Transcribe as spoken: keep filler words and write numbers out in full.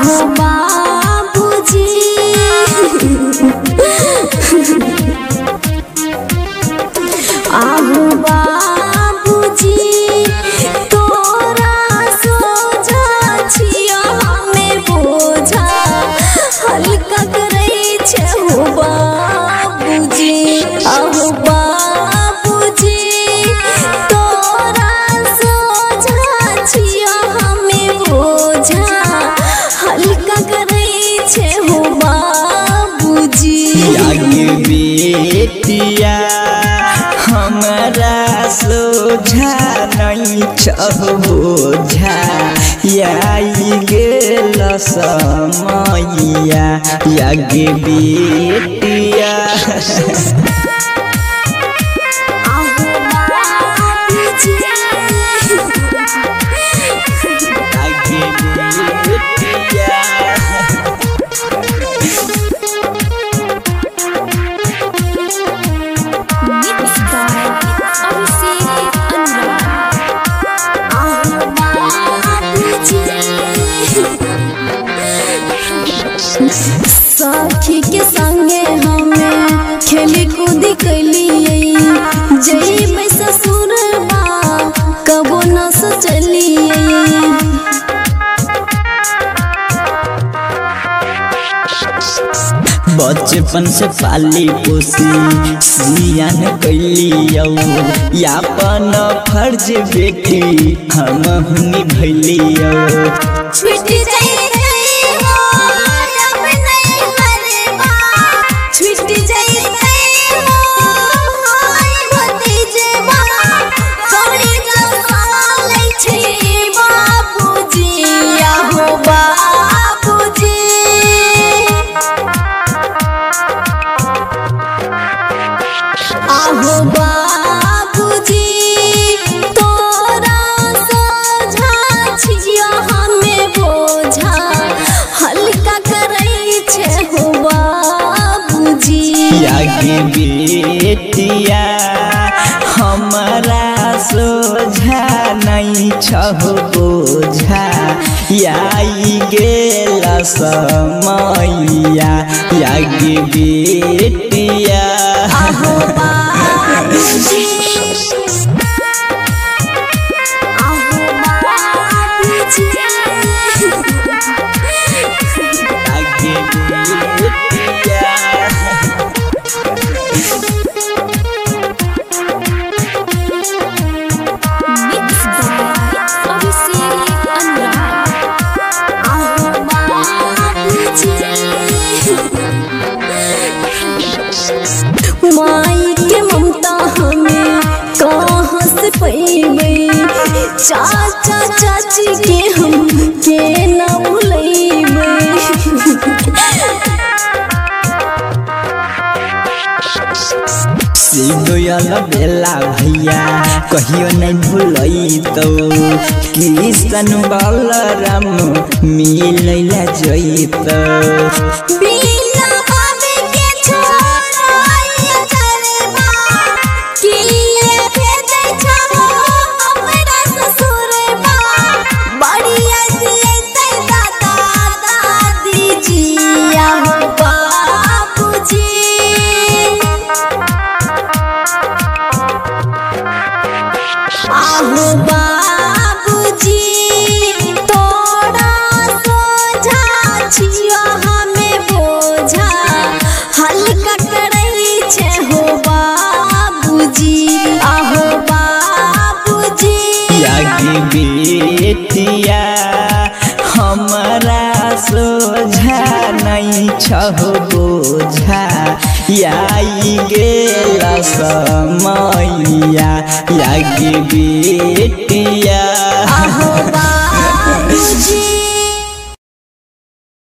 आहो बाबूजी आहो बाबूजी तोरा सोझा छिया हमें बोझा हल्का करे छे हो बाबूजी आहो बाबूजी तोरा सोझा छिया हमें बोझा हल्का करे छे हो बाबूजी आगे बेटिया हमरा सोझा नहीं छबोझा आई गेल समैया आगे बेटिया आहो बाबूजी आगे बेटिया Mixed by Abhishek Anurag. आहो बाबूजी सखी के संगे हमें खेली कूदी कैलिए जइबै ससुरबा कबो न सोचलिए बचपन से पाली पोसी सियान कैलियो यापन फर्ज बेटी हम निभलियो छूट जाइते हो जब नहीं हरबा छूट जाइते हो हाय भतीजबा कौड़ी जसालै छै बाबूजी आहो बाबूजी आहो बाबूजी तोरा सोझा छिया हमें बोझा हल्का करे छे हो बाबूजी आगे बेटिया हमारा सोझा नहीं छहो बोझा आई गेल समैया आगे बेटिया आहो बाबूजी आहो बाबूजी आगे बेटिया Mixed by Abhishek Anurag. आहो बाबूजी माई के ममता हमें कहाँ से पैबै चाचा चाची के हम के न भुलैबै सिदोयल बेला भैया कहियो नहीं भूलई तो कृष्ण बलराम मिलैला जइत बिना बाबे के छोड़ाई चलबा किए भेजै छहो हमरा ससुरबा बढ़िया दियतै दादा दादी जी आहो बाबूजी आहो बाबूजी तोरा सोझा छिया हमें बोझा हल्का करे छे हो बाबूजी आहो बाबूजी आगे बेटिया हमारा सोझा नहीं छहो बोझा आई गेल समैया आगे बेटिया आहो बाबूजी